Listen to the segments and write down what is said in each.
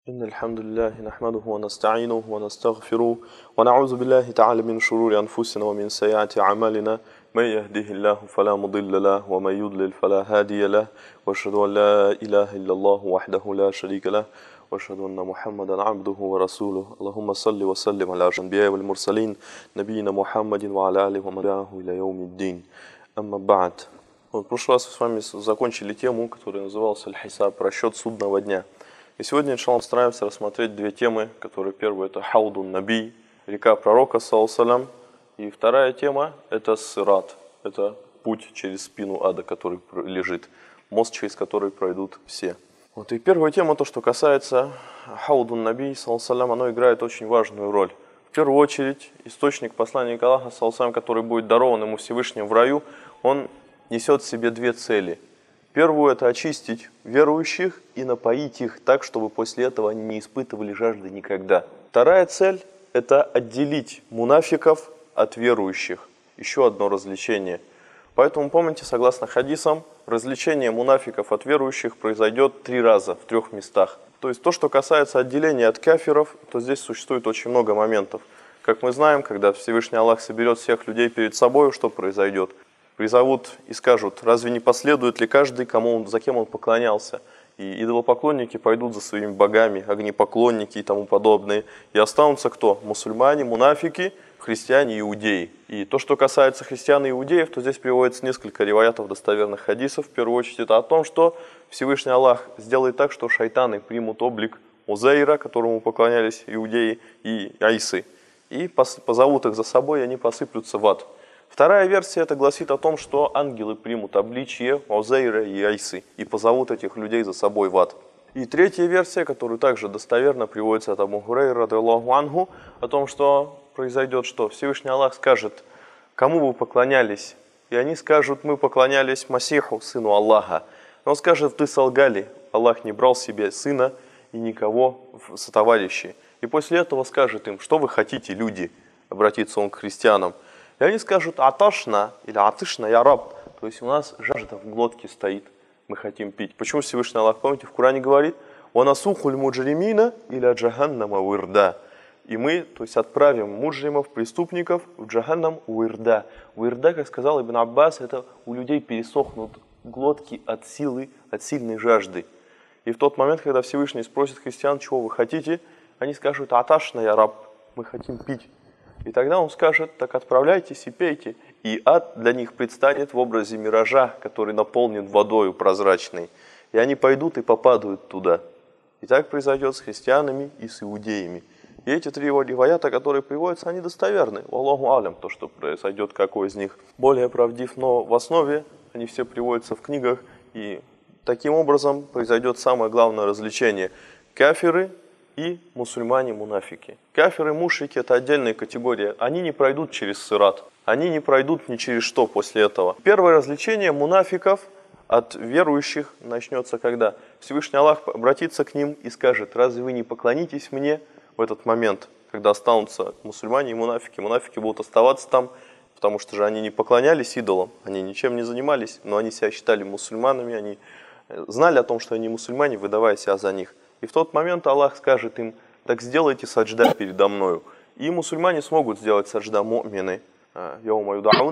إن الحمد لله نحمده ونستعينه ونستغفره ونعوذ بالله تعالى من شرور أنفسنا ومن سيئات أعمالنا من يهده الله فلا مضل له ومن يضلل فلا هادي له وأشهد أن لا إله إلا الله وحده لا شريك له وأشهد أن محمدا عبده ورسوله اللهم صل وسلم على الأنبياء والمرسلين نبينا محمد وعلى آله ومن تبعه إلى يوم الدين أما بعد. В прошлый раз с вами закончили тему, которая называлась «Аль-Хисаб», расчет судного дня. И сегодня, иншаллах, постараемся рассмотреть две темы, которые первая это Хаудун Наби, река пророка, саллаллаху, и вторая тема это Сират, это путь через спину ада, который лежит, мост, через который пройдут все. Вот и первая тема, то, что касается Хаудун Наби, саллаллаху, оно играет очень важную роль. В первую очередь, источник посланника Аллаха, саллаллаху, который будет дарован ему Всевышним в раю, он несет в себе две цели. Первую – это очистить верующих и напоить их так, чтобы после этого они не испытывали жажды никогда. Вторая цель – это отделить мунафиков от верующих. Еще одно развлечение. Поэтому помните, согласно хадисам, развлечение мунафиков от верующих произойдет 3 раза в 3 местах. То есть то, что касается отделения от кафиров, то здесь существует очень много моментов. Как мы знаем, когда Всевышний Аллах соберет всех людей перед собой, что произойдет? Призовут и скажут, разве не последует ли каждый, за кем он поклонялся? И идолопоклонники пойдут за своими богами, огнепоклонники и тому подобное. И останутся кто? Мусульмане, мунафики, христиане, иудеи. И то, что касается христиан и иудеев, то здесь приводится несколько риваятов достоверных хадисов. В первую очередь это о том, что Всевышний Аллах сделает так, что шайтаны примут облик Узейра, которому поклонялись иудеи, и Айсы. И позовут их за собой, и они посыплются в ад. Вторая версия это гласит о том, что ангелы примут обличие Узейра и Айсы и позовут этих людей за собой в ад. И третья версия, которую также достоверно приводится от Абу Хурайры, радиллаху анху, о том, что произойдет, что Всевышний Аллах скажет, кому вы поклонялись? И они скажут, мы поклонялись Масиху, сыну Аллаха. Он скажет, ты солгали, Аллах не брал себе сына и никого в сотоварищи. И после этого скажет им, что вы хотите, люди, обратится он к христианам. И они скажут «аташна» или «атышна, я раб». То есть у нас жажда в глотке стоит, мы хотим пить. Почему Всевышний Аллах, помните, в Коране говорит «ванасухуль муджримина или джаханнама уирда». И мы, то есть отправим муджримов, преступников в джаханнам уирда. Уирда, как сказал Ибн Аббас, это у людей пересохнут глотки от силы, от сильной жажды. И в тот момент, когда Всевышний спросит христиан, чего вы хотите, они скажут «аташна, я раб», мы хотим пить. И тогда он скажет, так отправляйтесь и пейте. И ад для них предстанет в образе миража, который наполнен водою прозрачной. И они пойдут и попадают туда. И так произойдет с христианами и с иудеями. И эти 3 риваята, которые приводятся, они достоверны. Аллаху алям, то, что произойдет, какой из них более правдив. Но в основе они все приводятся в книгах. И таким образом произойдет самое главное развлечение. Кафиры и мусульмане-мунафики. Кафиры, мушрики – это отдельная категория. Они не пройдут через сират. Они не пройдут ни через что после этого. Первое развлечение мунафиков от верующих начнется, когда Всевышний Аллах обратится к ним и скажет, разве вы не поклонитесь мне в этот момент, когда останутся мусульмане и мунафики. Мунафики будут оставаться там, потому что же они не поклонялись идолам, они ничем не занимались, но они себя считали мусульманами, они знали о том, что они мусульмане, выдавая себя за них. И в тот момент Аллах скажет им, так сделайте саджда передо мною. И мусульмане смогут сделать саджда му'мины. Но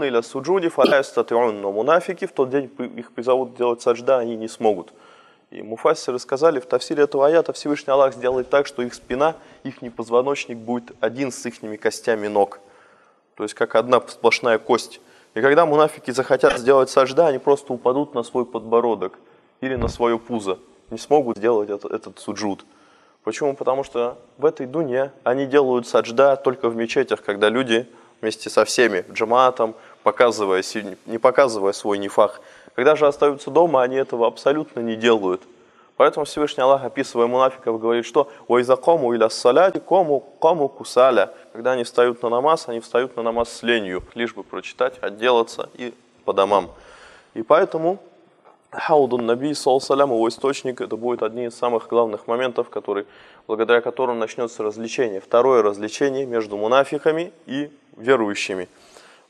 мунафики в тот день их призовут делать саджда, они не смогут. И муфассиры сказали, в тафсире этого аята Всевышний Аллах сделает так, что их спина, их позвоночник будет один с их костями ног. То есть как одна сплошная кость. И когда мунафики захотят сделать саджда, они просто упадут на свой подбородок или на свое пузо. Не смогут сделать этот суджуд. Почему? Потому что в этой дуне они делают саджда только в мечетях, когда люди вместе со всеми, джамаатом, не показывая свой нифах. Когда же остаются дома, они этого абсолютно не делают. Поэтому Всевышний Аллах, описывая мунафиков, говорит, что «Вайзакому иля саляти кому кусаля». Когда они встают на намаз с ленью, лишь бы прочитать, отделаться и по домам. И поэтому Хаудун Наби, саллаллаху, его источник, это будет одни из самых главных моментов, благодаря которым начнется развлечение. Второе развлечение между мунафиками и верующими.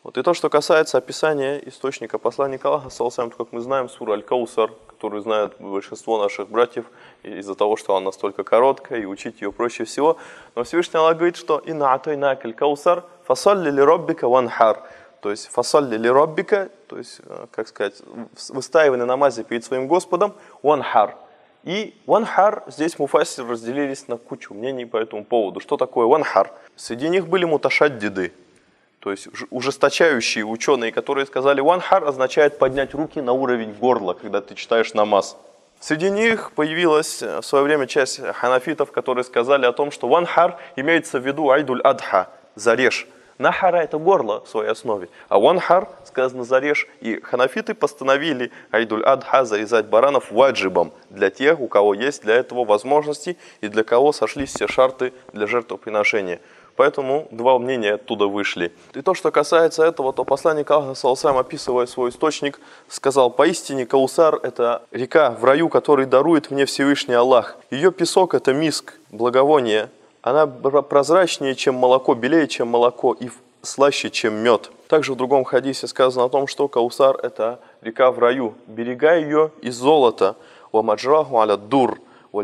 Вот. И то, что касается описания источника посланника Аллаха, как мы знаем, сура Аль-Каусар, которую знают большинство наших братьев из-за того, что она настолько короткая, и учить ее проще всего. Но Всевышний Аллах говорит, что «Инна атайнака аль-Каусар, фасалли ли роббика ванхар». То есть «фасалли ли роббика», то есть, как сказать, выстаивай на намазе перед своим Господом, ванхар. И ванхар, здесь муфассиры разделились на кучу мнений по этому поводу. Что такое ванхар? Среди них были муташаддиды, то есть ужесточающие ученые, которые сказали, ванхар означает поднять руки на уровень горла, когда ты читаешь намаз. Среди них появилась в свое время часть ханафитов, которые сказали о том, что ванхар имеется в виду айдуль адха, зарежь. Нахара — это горло в своей основе, а ванхар сказано зарежь. И ханафиты постановили айдуль адха зарезать баранов ваджибом для тех, у кого есть для этого возможности и для кого сошлись все шарты для жертвоприношения. Поэтому два мнения оттуда вышли. И то, что касается этого, то посланник Аллаха, саллаллаху, описывая свой источник, сказал: «Поистине Каусар — это река в раю, который дарует мне Всевышний Аллах. Ее песок — это миск, благовоние. Она прозрачнее, чем молоко, белее, чем молоко, и слаще, чем мед». Также в другом хадисе сказано о том, что Каусар — это река в раю. Берега ее из золота. «Вамаджраху аля дур».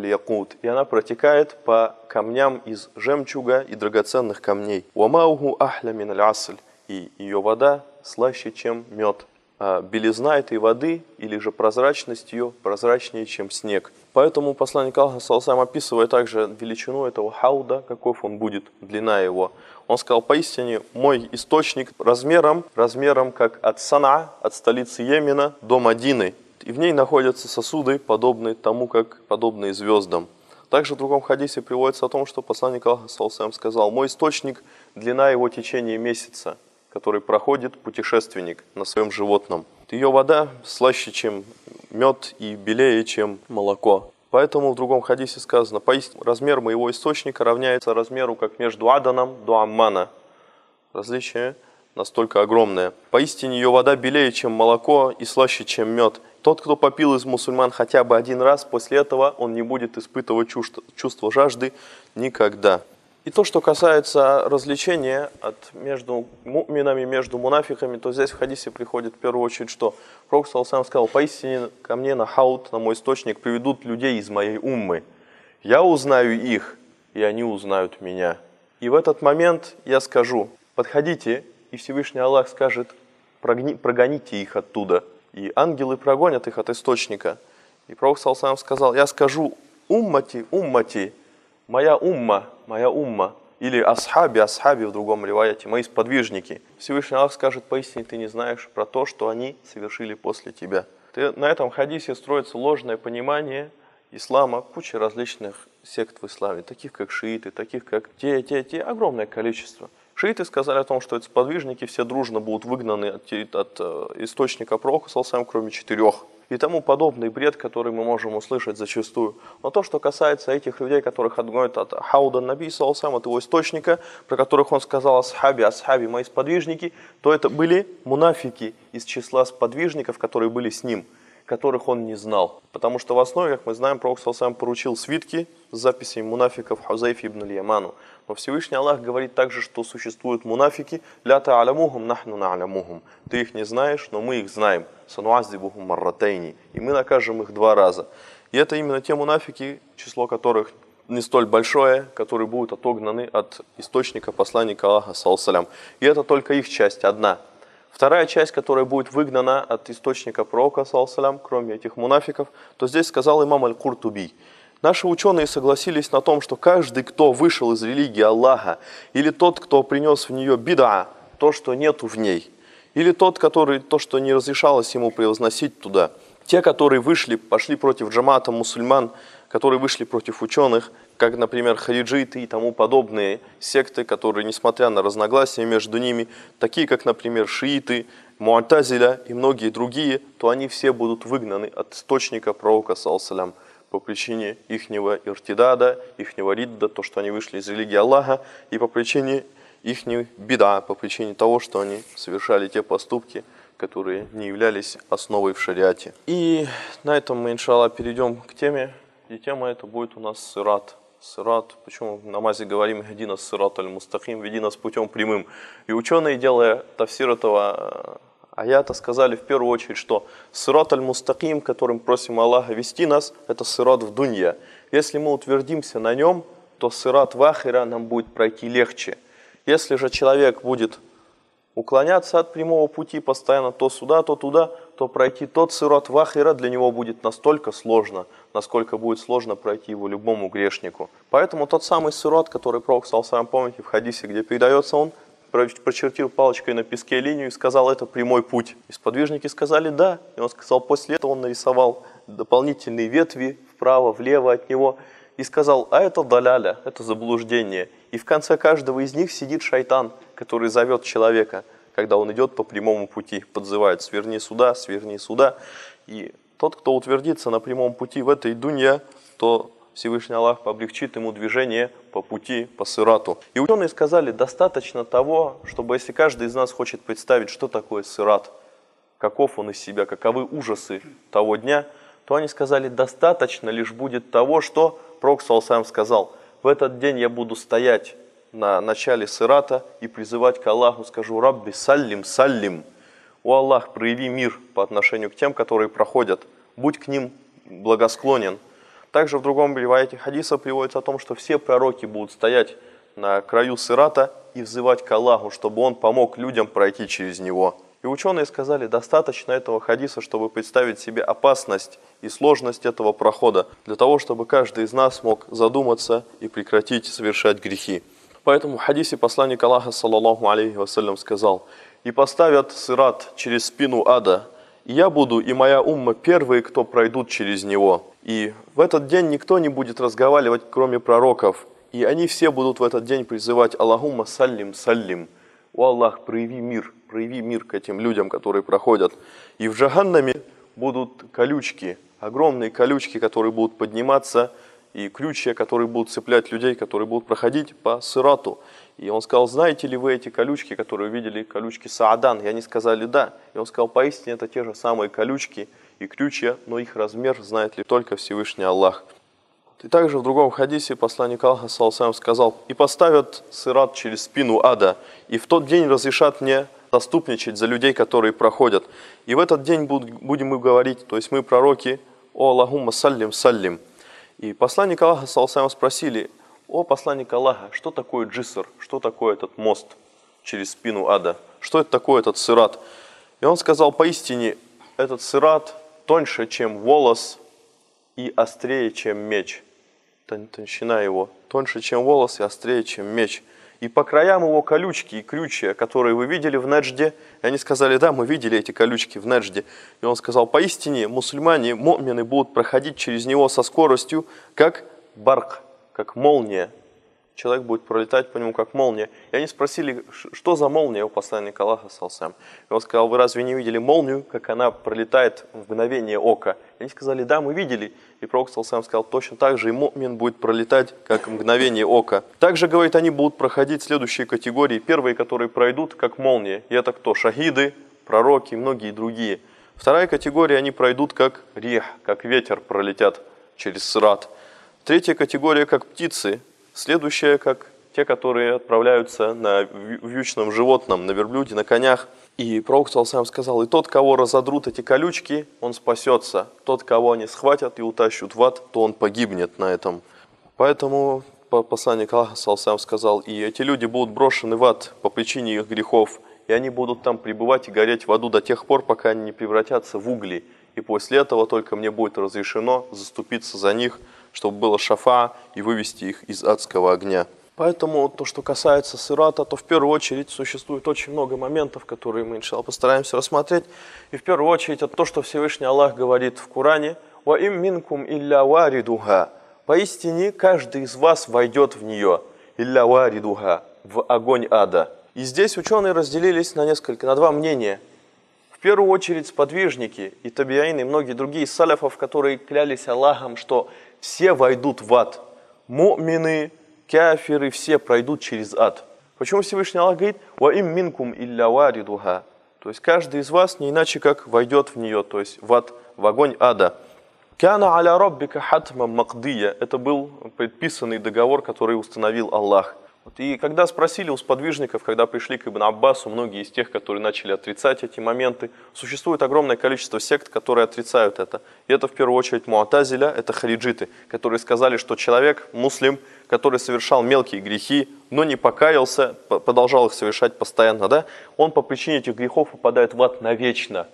И она протекает по камням из жемчуга и драгоценных камней. «Уамауху ахля мин аль-асль». И ее вода слаще, чем мед. А белизна этой воды, или же прозрачность ее, прозрачнее, чем снег. Поэтому посланник Аллаха, саллаллаху, описывая также величину этого хауда, каков он будет, длина его, он сказал: «Поистине мой источник размером как от Сана, от столицы Йемена, до Мадины. И в ней находятся сосуды, подобные тому, как подобные звездам». Также в другом хадисе приводится о том, что посланник Аллаха, саллаллаху, сказал: «Мой источник — длина его течения месяца, который проходит путешественник на своем животном. Ее вода слаще, чем мед, и белее, чем молоко». Поэтому в другом хадисе сказано: «Поистине размер моего источника равняется размеру, как между Аданом до Аммана». Различие настолько огромное. «Поистине ее вода белее, чем молоко, и слаще, чем мед. Тот, кто попил из мусульман хотя бы один раз, после этого он не будет испытывать чувство жажды никогда». И то, что касается развлечения между му'минами, между мунафиками, то здесь в хадисе приходит в первую очередь, что Пророк саллаллаху сказал: «Поистине ко мне на хауд, на мой источник, приведут людей из моей уммы. Я узнаю их, и они узнают меня. И в этот момент я скажу: подходите», и Всевышний Аллах скажет: прогоните их оттуда. И ангелы прогонят их от источника. И Пророк саллаллаху сказал: «Я скажу: уммати, уммати, моя умма, или асхаби, асхаби в другом риваяте, мои сподвижники». Всевышний Аллах скажет: «Поистине ты не знаешь про то, что они совершили после тебя». На этом хадисе строится ложное понимание ислама, куча различных сект в исламе, таких как шииты, таких как те, огромное количество. Шииты сказали о том, что эти сподвижники все дружно будут выгнаны от источника пророка, кроме 4. И тому подобный бред, который мы можем услышать зачастую. Но то, что касается этих людей, которых отгоняют от хауда наби, от его источника, про которых он сказал: асхаби, мои сподвижники, то это были мунафики из числа сподвижников, которые были с ним, которых он не знал. Потому что в основе, как мы знаем, Пророк поручил свитки с записями мунафиков Хузайфи ибн аль-Яману. Но Всевышний Аллах говорит также, что существуют мунафики: «Ля та'алямухум нахну на'алямухум». Ты их не знаешь, но мы их знаем. «Сануаздибухум марратайни». И мы накажем их 2 раза. И это именно те мунафики, число которых не столь большое, которые будут отогнаны от источника посланника Аллаха, саллаллаху. И это только их часть, одна. Вторая часть, которая будет выгнана от источника пророка, саллаллаху, кроме этих мунафиков, то здесь сказал имам Аль-Куртуби: «Наши ученые согласились на том, что каждый, кто вышел из религии Аллаха, или тот, кто принес в нее бид'a, то, что нету в ней, или тот, который то, что не разрешалось ему превозносить туда, те, которые пошли против джамаата мусульман, которые вышли против ученых, как, например, хариджиты и тому подобные секты, которые, несмотря на разногласия между ними, такие, как, например, шииты, му'тазиля и многие другие, то они все будут выгнаны от источника пророка, саллаллаху, по причине ихнего иртидада, ихнего ридда, то, что они вышли из религии Аллаха, и по причине ихней бида, по причине того, что они совершали те поступки, которые не являлись основой в шариате». И на этом мы, иншаллах, перейдем к теме, и тема эта будет у нас сират. сират, почему в намазе говорим «Гди нас сират аль-мустаким», «Веди нас путем прямым». И ученые, делая тафсир этого аята, сказали в первую очередь, что сират аль-мустаким, которым просим Аллаха вести нас, это сират в дунья. Если мы утвердимся на нем, то сират в ахира нам будет пройти легче. Если же человек будет уклоняться от прямого пути постоянно то сюда, то туда, то пройти тот сират в ахира для него будет настолько сложно, насколько будет сложно пройти его любому грешнику. Поэтому тот самый сират, который Пророк, помните, в хадисе, где передается, он прочертил палочкой на песке линию и сказал, это прямой путь. И сподвижники сказали да, и он сказал, после этого он нарисовал дополнительные ветви вправо, влево от него и сказал, а это даляля, это заблуждение. И в конце каждого из них сидит шайтан, который зовет человека, когда он идет по прямому пути, подзывает сверни сюда, сверни сюда. И тот, кто утвердится на прямом пути в этой дунья, то Всевышний Аллах облегчит ему движение по пути, по сирату. И ученые сказали, достаточно того, чтобы если каждый из нас хочет представить, что такое сират, каков он из себя, каковы ужасы того дня, то они сказали, достаточно лишь будет того, что Пророк сам сказал, в этот день я буду стоять на начале сирата и призывать к Аллаху, скажу, Рабби, саллим, саллим. О Аллах, прояви мир по отношению к тем, которые проходят, будь к ним благосклонен. Также в другом риваяте хадиса приводится о том, что все пророки будут стоять на краю сирата и взывать к Аллаху, чтобы он помог людям пройти через него. И ученые сказали, достаточно этого хадиса, чтобы представить себе опасность и сложность этого прохода, для того, чтобы каждый из нас мог задуматься и прекратить совершать грехи. Поэтому в хадисе посланник Аллаха, саллаллаху алейхи вассалям, сказал, «И поставят сират через спину ада, и я буду, и моя умма первые, кто пройдут через него. И в этот день никто не будет разговаривать, кроме пророков, и они все будут в этот день призывать Аллахумма саллим, саллим. О Аллах, прояви мир к этим людям, которые проходят. И в Джаханнаме будут колючки, огромные колючки, которые будут подниматься, и крючья, которые будут цеплять людей, которые будут проходить по сирату». И он сказал, знаете ли вы эти колючки, которые видели, колючки Саадан? И они сказали, да. И он сказал, поистине это те же самые колючки и крючья, но их размер знает ли только Всевышний Аллах. И также в другом хадисе посланник Аллаха сказал, и поставят сират через спину ада, и в тот день разрешат мне заступничать за людей, которые проходят. И в этот день будем мы говорить, то есть мы пророки, о Аллахумма саллим, саллим. И посланник Аллаха спросили, о посланник Аллаха, что такое джиср, что такое этот мост через спину ада, что это такое этот сират? И он сказал, поистине этот сират тоньше, чем волос, и острее, чем меч. Тоньщина его тоньше, чем волос, и острее, чем меч. И по краям его колючки и крючья, которые вы видели в Неджде. И они сказали, да, мы видели эти колючки в Неджде. И он сказал, поистине мусульмане, му'мины будут проходить через него со скоростью, как барк, как молния. Человек будет пролетать по нему, как молния. И они спросили, что за молния у посланника Аллаха, салсам. И он сказал, вы разве не видели молнию, как она пролетает в мгновение ока? И они сказали, да, мы видели. И пророк, салсам, сказал, точно так же и му'мин будет пролетать, как в мгновение ока. Также, говорит, они будут проходить следующие категории. Первые, которые пройдут, как молния. И это кто? Шахиды, пророки и многие другие. Вторая категория, они пройдут, как рих, как ветер пролетят через сират. Третья категория, как птицы. Следующее, как те, которые отправляются на вьючном животном, на верблюде, на конях. И пророк сам сказал, и тот, кого разодрут эти колючки, он спасется. Тот, кого они схватят и утащут в ад, то он погибнет на этом. Поэтому посланник Аллаха сам сказал, и эти люди будут брошены в ад по причине их грехов, и они будут там пребывать и гореть в аду до тех пор, пока они не превратятся в угли. И после этого только мне будет разрешено заступиться за них, чтобы было шафа и вывести их из адского огня. Поэтому то, что касается сирата, то в первую очередь существует очень много моментов, которые мы, иншаллах, постараемся рассмотреть. И в первую очередь это то, что Всевышний Аллах говорит в Коране, «Ва им минкум илля варидуха». Поистине каждый из вас войдет в нее, илля варидуха, в огонь ада. И здесь ученые разделились на два мнения. В первую очередь сподвижники и табиаины, и многие другие из саляфов, которые клялись Аллахом, что все войдут в ад. Му'мины, кафиры, все пройдут через ад. Почему Всевышний Аллах говорит «Ва им минкум илля варидуха»? То есть каждый из вас не иначе как войдет в нее, то есть в ад, в огонь ада. «Кяна аля раббика хатма мақдия» – это был предписанный договор, который установил Аллах. И когда спросили у сподвижников, когда пришли к Ибн Аббасу, многие из тех, которые начали отрицать эти моменты, существует огромное количество сект, которые отрицают это. И это в первую очередь муатазиля, это хариджиты, которые сказали, что человек, муслим, который совершал мелкие грехи, но не покаялся, продолжал их совершать постоянно, да, он по причине этих грехов попадает в ад навечно.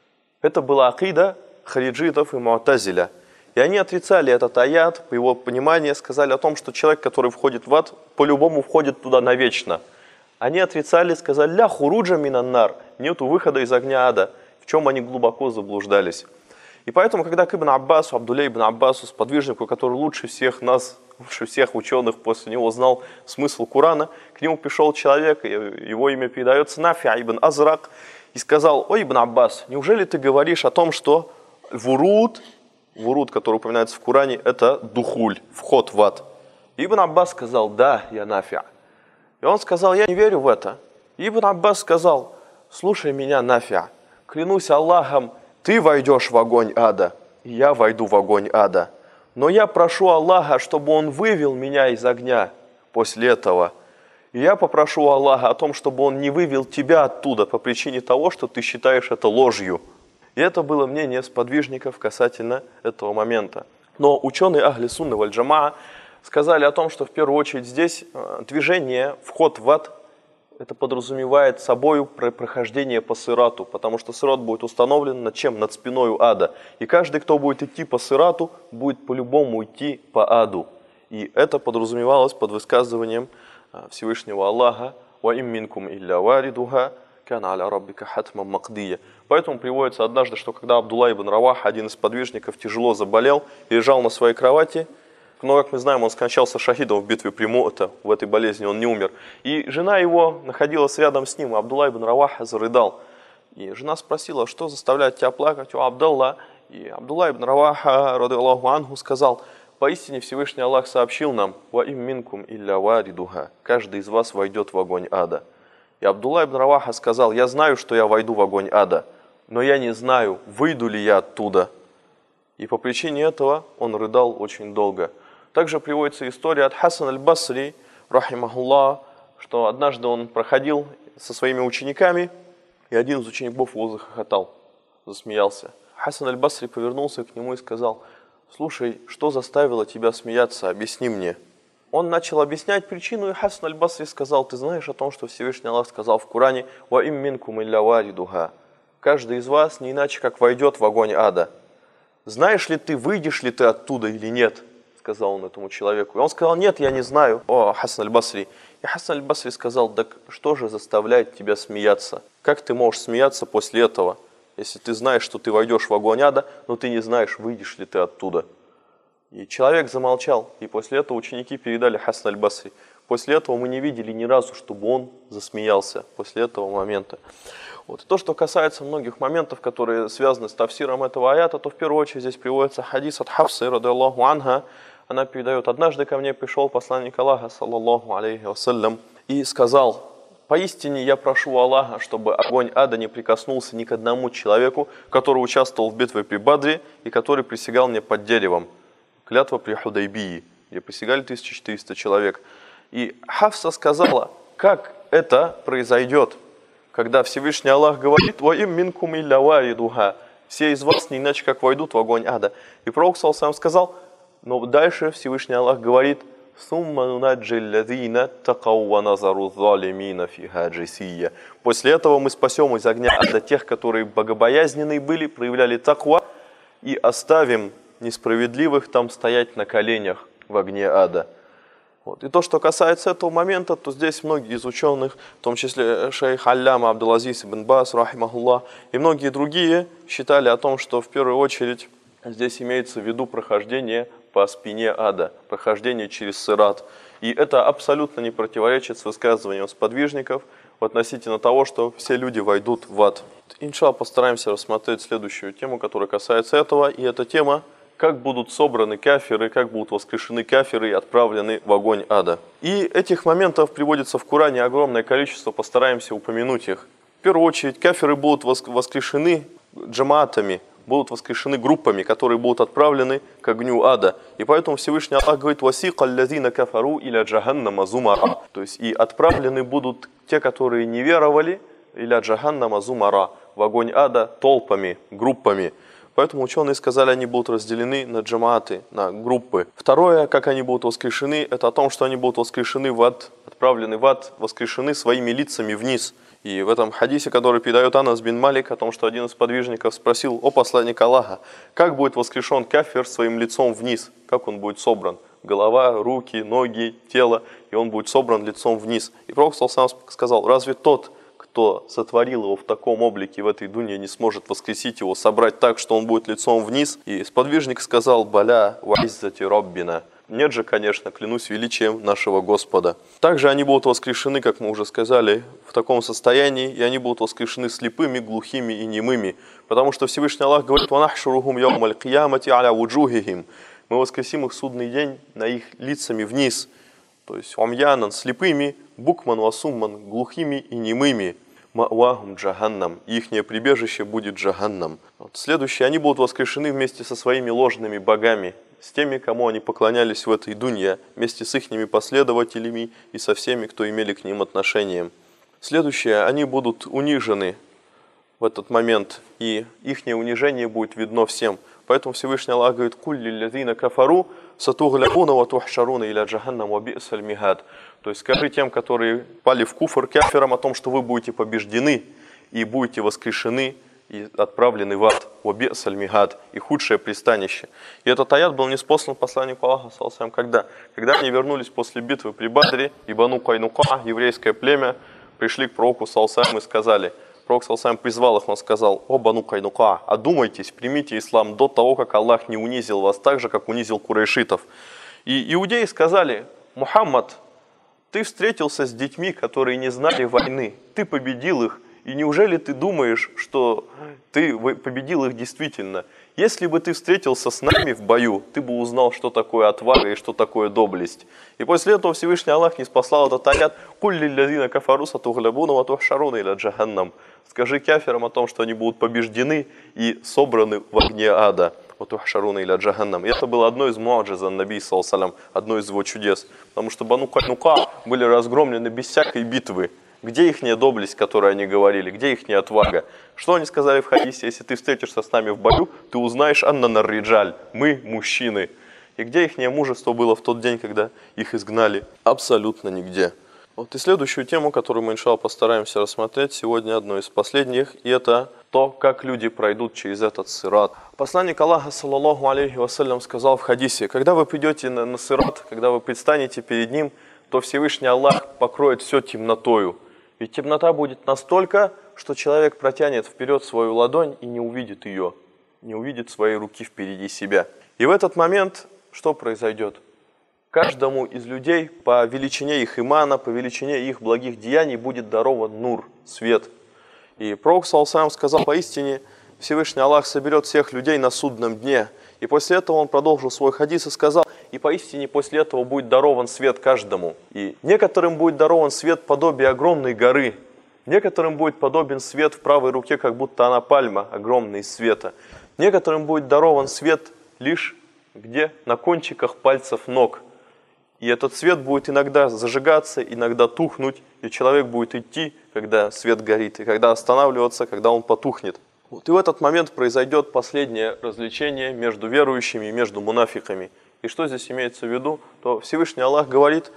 Это была акида хариджитов и муатазиля. И они отрицали этот аят, по его пониманию, сказали о том, что человек, который входит в ад, по-любому входит туда навечно. Они отрицали, сказали, ля хуруджа минаннар, нету выхода из огня ада, в чем они глубоко заблуждались. И поэтому, когда к Ибн Аббасу, Абдулле ибн Аббасу, сподвижнику, который лучше всех нас, лучше всех ученых после него знал смысл Корана, к нему пришел человек, его имя передается Нафи ибн Азрак, и сказал: «Ой, Ибн Аббас, неужели ты говоришь о том, что вуруд, который упоминается в Коране, это духуль, вход в ад?» Ибн Аббас сказал: «Да, я Нафи». И он сказал: «Я не верю в это». Ибн Аббас сказал: «Слушай меня, Нафи, клянусь Аллахом, ты войдешь в огонь ада, и я войду в огонь ада. Но я прошу Аллаха, чтобы Он вывел меня из огня после этого. И я попрошу Аллаха о том, чтобы Он не вывел тебя оттуда по причине того, что ты считаешь это ложью». И это было мнение сподвижников касательно этого момента. Но ученые Ахли Сунны валь Джамаа сказали о том, что в первую очередь здесь движение, вход в ад, это подразумевает собой прохождение по сирату, потому что сират будет установлен над чем? Над спиною ада. И каждый, кто будет идти по сирату, будет по-любому идти по аду. И это подразумевалось под высказыванием Всевышнего Аллаха: «Ва им минкум илля варидуха, кана аля раббика хатман мақдия». Поэтому приводится однажды, что когда Абдулла ибн Равах, один из подвижников, тяжело заболел и лежал на своей кровати, но, как мы знаем, он скончался шахидом в битве при Му'та, в этой болезни он не умер. И жена его находилась рядом с ним, и Абдулла ибн Равах зарыдал. И жена спросила: «Что заставляет тебя плакать, о Абдалла?» И Абдулла ибн Равах, ради Аллаху анху, сказал: «Поистине Всевышний Аллах сообщил нам: «Ва им минкум илля варидуха», каждый из вас войдет в огонь ада». И Абдулла ибн Раваха сказал: «Я знаю, что я войду в огонь ада, но я не знаю, выйду ли я оттуда». И по причине этого он рыдал очень долго. Также приводится история от Хасан аль-Басри, рахимахуллах, что однажды он проходил со своими учениками, и один из учеников его захохотал, засмеялся. Хасан аль-Басри повернулся к нему и сказал: «Слушай, что заставило тебя смеяться? Объясни мне». Он начал объяснять причину, и Хасан аль-Басри сказал: «Ты знаешь о том, что Всевышний Аллах сказал в Коране: «Ва им минкум илля варидуха», каждый из вас не иначе как войдет в огонь ада. Знаешь ли ты, выйдешь ли ты оттуда или нет?» Сказал он этому человеку. И он сказал: «Нет, я не знаю, о Хасан аль-Басри». И Хасан аль-Басри сказал: «Так что же заставляет тебя смеяться? Как ты можешь смеяться после этого, если ты знаешь, что ты войдешь в огонь ада, но ты не знаешь, выйдешь ли ты оттуда?» И человек замолчал, и после этого ученики передали Хасан аль-Басри. После этого мы не видели ни разу, чтобы он засмеялся после этого момента. Вот. И то, что касается многих моментов, которые связаны с тафсиром этого аята, то в первую очередь здесь приводится хадис от Хафсы, ради Аллаху анха. Она передает: «Однажды ко мне пришел посланник Аллаха, саллаллаху алейхи вассалям, и сказал: поистине я прошу Аллаха, чтобы огонь ада не прикоснулся ни к одному человеку, который участвовал в битве при Бадре и который присягал мне под деревом». Клятва при Худайбии, где присягали 1400 человек. И Хафса сказала: как это произойдет, когда Всевышний Аллах говорит: «Ва им минкум илля варидуха», все из вас не иначе как войдут в огонь ада. И пророк сам сказал, но дальше Всевышний Аллах говорит: «Сумма нунаджи лладзина такау ва назару залимина фиха джисия». После этого мы спасем из огня ада тех, которые богобоязненные были, проявляли таква, и оставим несправедливых там стоять на коленях в огне ада. Вот. И то, что касается этого момента, то здесь многие из ученых, в том числе шейх Алляма Абдул-Азиз ибн Баас, рахимахуллах, и многие другие считали о том, что в первую очередь здесь имеется в виду прохождение по спине ада, прохождение через сират. И это абсолютно не противоречит с высказыванием сподвижников относительно того, что все люди войдут в ад. Иншаллах, постараемся рассмотреть следующую тему, которая касается этого, и эта тема: как будут собраны кафиры, как будут воскрешены кафиры и отправлены в огонь ада. И этих моментов приводится в Коране огромное количество, постараемся упомянуть их. В первую очередь, кафиры будут воскрешены джамаатами, будут воскрешены группами, которые будут отправлены к огню ада. И поэтому Всевышний Аллах говорит: «Васика аллазина кафару иля джаханнама зумара». То есть и отправлены будут те, которые не веровали, иля джаханнама зумара, в огонь ада толпами, группами. Поэтому ученые сказали, они будут разделены на джамааты, на группы. Второе, как они будут воскрешены, это о том, что они будут воскрешены в ад, отправлены в ад, воскрешены своими лицами вниз. И в этом хадисе, который передает Анас бин Малик, о том, что один из подвижников спросил: «О посланник Аллаха, как будет воскрешен кафир своим лицом вниз? Как он будет собран? Голова, руки, ноги, тело, и он будет собран лицом вниз». И Пророк сказал: «Разве тот, кто сотворил его в таком облике в этой дуне, не сможет воскресить его, собрать так, что он будет лицом вниз?» И сподвижник сказал: «Баля ва иззати роббина». Нет же, конечно, клянусь величием нашего Господа. Также они будут воскрешены, как мы уже сказали, в таком состоянии, и они будут воскрешены слепыми, глухими и немыми. Потому что Всевышний Аллах говорит: «Ванахшурухум яумаль киямати аля вуджухихим». Мы воскресим их в судный день на их лицами вниз. То есть умьянан, слепыми, букман васумман, глухими и немыми. Ма'вахум джаханнам. Ихнее прибежище будет джаханнам. Следующее, они будут воскрешены вместе со своими ложными богами, с теми, кому они поклонялись в этой дунье, вместе с ихними последователями и со всеми, кто имели к ним отношение. Следующее, они будут унижены в этот момент, и ихнее унижение будет видно всем. Поэтому Всевышний Аллах говорит: «Кулли лязина кафару сатуглябуна ва тухшаруна иля джаханнам ва би'саль михад». То есть скажи тем, которые пали в куфр, кафирам, о том, что вы будете побеждены и будете воскрешены и отправлены в ад, ва би'саль михад, и худшее пристанище. И этот аят был ниспослан посланнику Аллаха, когда они вернулись после битвы при Бадре, и Бану Кайнука, еврейское племя, пришли к пророку и сказали, Пророк призвал их, он сказал: «О Бану Кайнука, одумайтесь, примите ислам до того, как Аллах не унизил вас так же, как унизил курайшитов». И иудеи сказали: «Мухаммад, ты встретился с детьми, которые не знали войны, ты победил их, и неужели ты думаешь, что ты победил их действительно? Если бы ты встретился с нами в бою, ты бы узнал, что такое отвага и что такое доблесть». И после этого Всевышний Аллах ниспослал этот аят: «Кулли лязина кафару сатуглябуна ва тухшаруна иля джаханнам». Скажи кафирам о том, что они будут побеждены и собраны в огне ада. И это было одно из муаджиза Наби, одно из его чудес. Потому что Бану Кайнука были разгромлены без всякой битвы. Где ихняя доблесть, о которой они говорили? Где ихняя отвага? Что они сказали в хадисе? Если ты встретишься с нами в бою, ты узнаешь анна нарриджаль. Мы мужчины. И где ихнее мужество было в тот день, когда их изгнали? Абсолютно нигде. Вот и следующую тему, которую мы, иншаллах, постараемся рассмотреть сегодня, одну из последних, и это то, как люди пройдут через этот сират. Посланник Аллаха, саллаллаху алейхи вассалям, сказал в хадисе: когда вы придете на сират, когда вы предстанете перед ним, то Всевышний Аллах покроет все темнотою. И темнота будет настолько, что человек протянет вперед свою ладонь и не увидит ее, не увидит своей руки впереди себя. И в этот момент что произойдет? Каждому из людей по величине их имана, по величине их благих деяний будет дарован нур, свет. И Пророк ﷺ сказал: поистине Всевышний Аллах соберет всех людей на судном дне. И после этого он продолжил свой хадис и сказал: и поистине после этого будет дарован свет каждому. И некоторым будет дарован свет подобие огромной горы, некоторым будет подобен свет в правой руке, как будто она пальма, огромный из света. Некоторым будет дарован свет лишь где? На кончиках пальцев ног. И этот свет будет иногда зажигаться, иногда тухнуть, и человек будет идти, когда свет горит, и когда останавливаться, когда он потухнет. Вот. И в этот момент произойдет последнее развлечение между верующими и между мунафиками. И что здесь имеется в виду? То Всевышний Аллах говорит: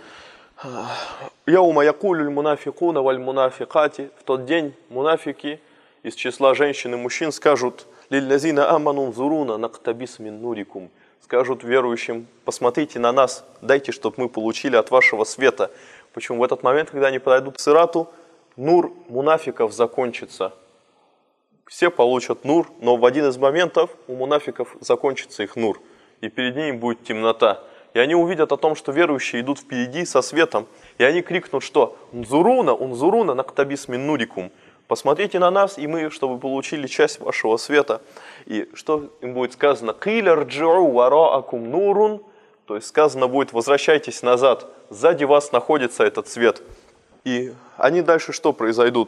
«Яума якулюль мунафикуна валь мунафикати». В тот день мунафики из числа женщин и мужчин скажут: «Лиллязина аману зуруна нактабис мин нурикум». Скажут верующим: посмотрите на нас, дайте, чтобы мы получили от вашего света. Почему в этот момент, когда они подойдут к сирату, нур мунафиков закончится. Все получат нур, но в один из моментов у мунафиков закончится их нур, и перед ними будет темнота. И они увидят о том, что верующие идут впереди со светом, и они крикнут, что «Унзуруна, унзуруна нактабис мин нурикум». Посмотрите на нас, и мы, чтобы получили часть вашего света. И что им будет сказано? «Киля рджиу вараакум нурун». То есть сказано будет: возвращайтесь назад, сзади вас находится этот свет. И они дальше что произойдут?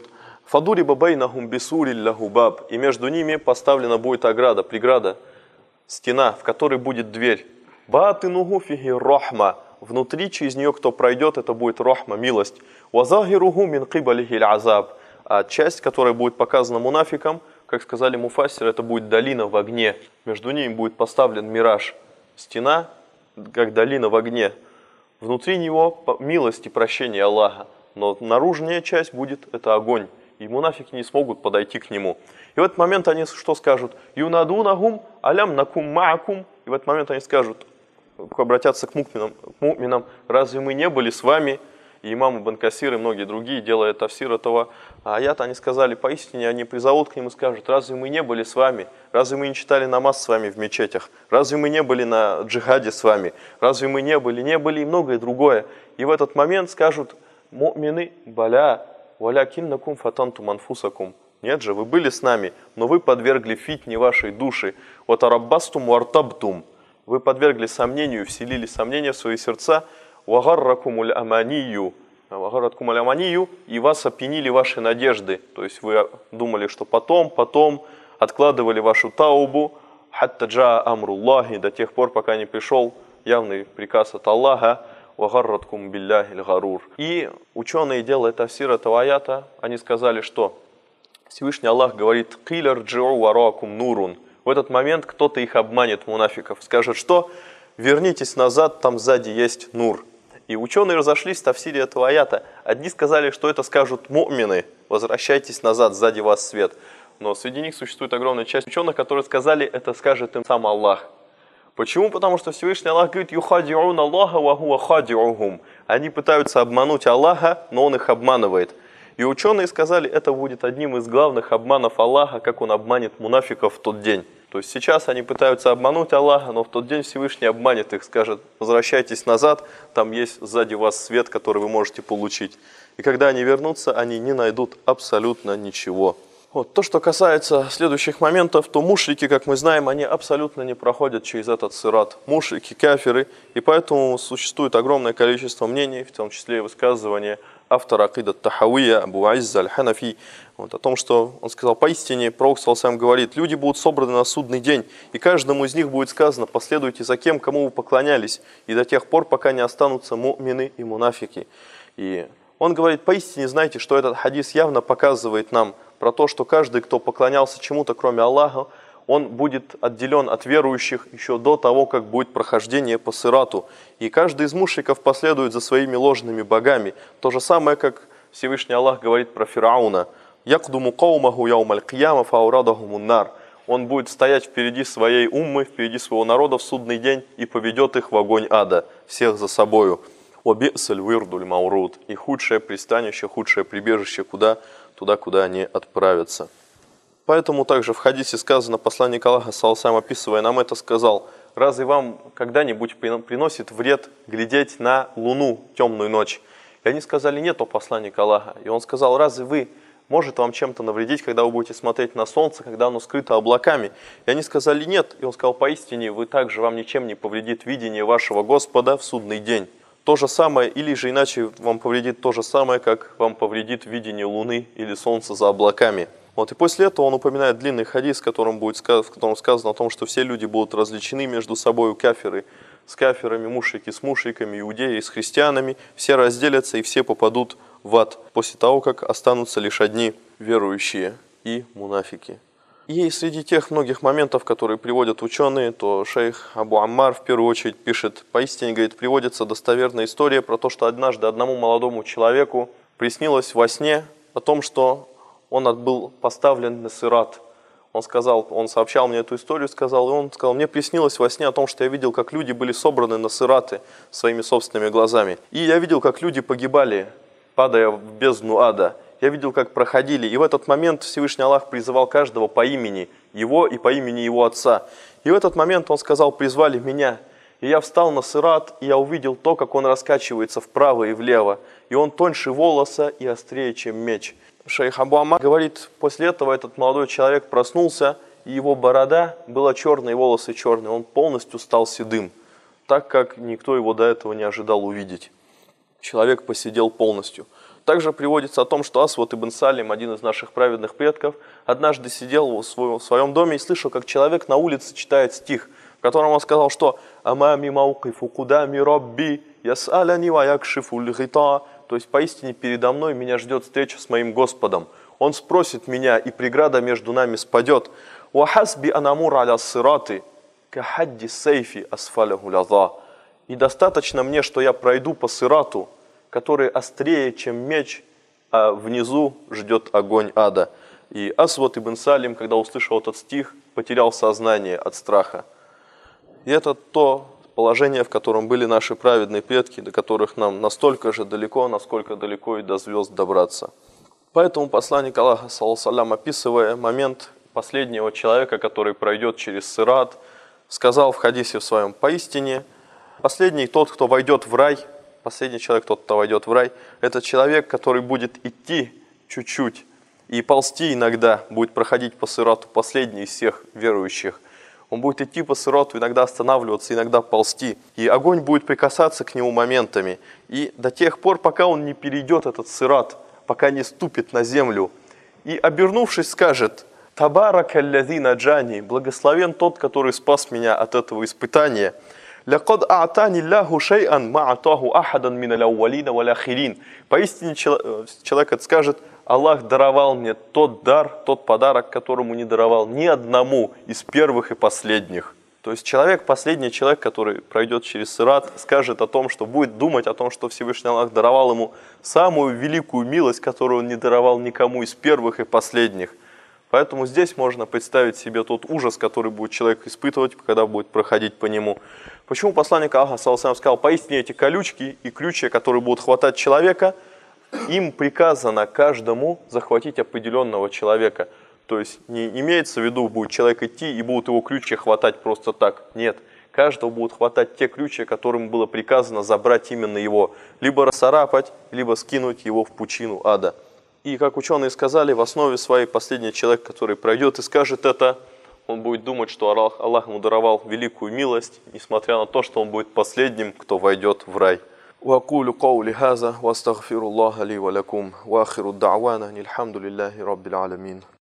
«Фадуриба байнахум бисури ляху баб». И между ними поставлена будет ограда, преграда, стена, в которой будет дверь. «Баатинуху фиги рахма». Внутри через нее, кто пройдет, это будет рахма, милость. «Вазахируху мин кибалихи азаб». А часть, которая будет показана мунафикам, как сказали муфассиры, это будет долина в огне. Между ними будет поставлен мираж. Стена, как долина в огне. Внутри него милость и прощение Аллаха. Но наружная часть будет это огонь. И мунафики не смогут подойти к нему. И в этот момент они что скажут? «Юнадунахум алям накум маакум». И в этот момент они скажут, обратятся к му'минам, «Разве мы не были с вами?» И имам Ибн Касир и многие другие, делая тафсир этого аята, они сказали, поистине они призовут к нему и скажут, разве мы не были с вами? Разве мы не читали намаз с вами в мечетях? Разве мы не были на джихаде с вами? Разве мы не были и многое другое? И в этот момент скажут, му'мины баля, валякиннакум фатантум анфусакум. Нет же, вы были с нами, но вы подвергли фитне вашей души. Ватараббастум вартабтум. Вы подвергли сомнению, вселили сомнения в свои сердца. «Вагарракумуль аманию», и вас опьянили ваши надежды. То есть вы думали, что потом откладывали вашу таубу, «хатта джаа амруллахи», до тех пор, пока не пришел явный приказ от Аллаха, «вагарраткум билляхи лгарур». И ученые, делая тафсир этого аята, они сказали, что Всевышний Аллах говорит «килер джиу варакум нурун». В этот момент кто-то их обманет, мунафиков, скажет, что «вернитесь назад, там сзади есть нур». И ученые разошлись в тафсире этого аята. Одни сказали, что это скажут му'мины, возвращайтесь назад, сзади вас свет. Но среди них существует огромная часть ученых, которые сказали, это скажет им сам Аллах. Почему? Потому что Всевышний Аллах говорит, «Юхади'ун Аллаха ва хуа хади'ухум». Они пытаются обмануть Аллаха, но Он их обманывает. И ученые сказали, это будет одним из главных обманов Аллаха, как Он обманет мунафиков в тот день. То есть сейчас они пытаются обмануть Аллаха, но в тот день Всевышний обманет их, скажет, возвращайтесь назад, там есть сзади вас свет, который вы можете получить. И когда они вернутся, они не найдут абсолютно ничего. Вот. То, что касается следующих моментов, то мушрики, как мы знаем, они абсолютно не проходят через этот сират. Мушрики, кафиры, и поэтому существует огромное количество мнений, в том числе и высказывания автора акида Тахавия, Абу Азза аль-Ханафи, о том, что он сказал, поистине, пророк ﷺ говорит, люди будут собраны на судный день, и каждому из них будет сказано, последуйте за кем, кому вы поклонялись, и до тех пор, пока не останутся му'мины и мунафики. И он говорит, поистине, знайте, что этот хадис явно показывает нам про то, что каждый, кто поклонялся чему-то, кроме Аллаха, он будет отделен от верующих еще до того, как будет прохождение по сирату. И каждый из мушриков последует за своими ложными богами. То же самое, как Всевышний Аллах говорит про Фирауна. «Якдуму каумаху яумаль кияма фаурадахуму нар». Он будет стоять впереди своей уммы, впереди своего народа в судный день и поведет их в огонь ада, всех за собою. «Ваби'саль вирдуль мауруд». И худшее пристанище, худшее прибежище, туда, куда они отправятся. Поэтому также в хадисе сказано, посланник Аллаха, саллаллаху, описывая нам это, сказал, разве вам когда-нибудь приносит вред глядеть на луну темную ночь? И они сказали, нет, о посланник Аллаха. И он сказал, разве может вам чем-то навредить, когда вы будете смотреть на солнце, когда оно скрыто облаками? И они сказали, нет. И он сказал, поистине, вам ничем не повредит видение вашего Господа в судный день. То же самое, или же иначе вам повредит то же самое, как вам повредит видение луны или солнца за облаками. Вот, и после этого он упоминает длинный хадис, в котором сказано о том, что все люди будут различены между собой, кафиры с кафирами, мушрики с мушриками, иудеи с христианами, все разделятся и все попадут в ад, после того, как останутся лишь одни верующие и мунафики. И среди тех многих моментов, которые приводят ученые, то шейх Абу Аммар в первую очередь пишет, поистине, говорит, приводится достоверная история про то, что однажды одному молодому человеку приснилось во сне о том, что он был поставлен на сират. Он сообщал мне эту историю, он сказал, мне приснилось во сне о том, что я видел, как люди были собраны на сираты своими собственными глазами. И я видел, как люди погибали, падая в бездну ада. Я видел, как проходили. И в этот момент Всевышний Аллах призывал каждого по имени его и по имени его отца. И в этот момент он сказал, призвали меня. И я встал на сират, и я увидел то, как он раскачивается вправо и влево. И он тоньше волоса и острее, чем меч. Шейх Абу Аммар говорит, после этого этот молодой человек проснулся, и его борода была черной, волосы черные. Он полностью стал седым, так как никто его до этого не ожидал увидеть. Человек посидел полностью. Также приводится о том, что Асвад ибн Салим, один из наших праведных предков, однажды сидел в своем доме и слышал, как человек на улице читает стих, в котором он сказал, что «Амами маукифу кудами робби, яс'аляни ва якшифу льгита». То есть, поистине передо мной меня ждет встреча с моим Господом. Он спросит меня, и преграда между нами спадет. «Вахасби анамур аля сираты, кахадди сейфи асфаляху ляза». И достаточно мне, что я пройду по сирату, который острее, чем меч, а внизу ждет огонь ада. И Асвад ибн Салим, когда услышал этот стих, потерял сознание от страха. И это то положение, в котором были наши праведные предки, до которых нам настолько же далеко, насколько далеко и до звезд добраться. Поэтому посланник Аллаха, саллаллаху, описывая момент последнего человека, который пройдет через сират, сказал в хадисе в своем: поистине, последний тот, кто войдет в рай, последний человек, тот, кто войдет в рай, это человек, который будет идти чуть-чуть и ползти иногда, будет проходить по сирату, последний из всех верующих. Он будет идти по сирату, иногда останавливаться, иногда ползти. И огонь будет прикасаться к нему моментами. И до тех пор, пока он не перейдет этот сират, пока не ступит на землю. И, обернувшись, скажет: «Табарака аллази наджани», благословен тот, который спас меня от этого испытания. «Лякад а'тани лаху шай'ан ма атаху ахадан мин аль-аувалина валь-ахирин». Поистине человек это скажет: Аллах даровал мне тот дар, тот подарок, которому не даровал ни одному из первых и последних. То есть человек, последний человек, который пройдет через сират, скажет о том, что будет думать о том, что Всевышний Аллах даровал ему самую великую милость, которую он не даровал никому из первых и последних. Поэтому здесь можно представить себе тот ужас, который будет человек испытывать, когда будет проходить по нему. Почему посланник Аллаха, саллаллаху, сказал: поистине эти колючки и крючья, которые будут хватать человека, им приказано каждому захватить определенного человека. То есть не имеется в виду, будет человек идти и будут его крючья хватать просто так. Нет, каждого будут хватать те крючья, которым было приказано забрать именно его. Либо расцарапать, либо скинуть его в пучину ада. И, как ученые сказали, в основе своей последний человек, который пройдет и скажет это, он будет думать, что Аллах ему даровал великую милость, несмотря на то, что он будет последним, кто войдет в рай. وأقول قولي هذا وأستغفر الله لي ولكم وآخر الدعوانا الحمد لله رب العالمين.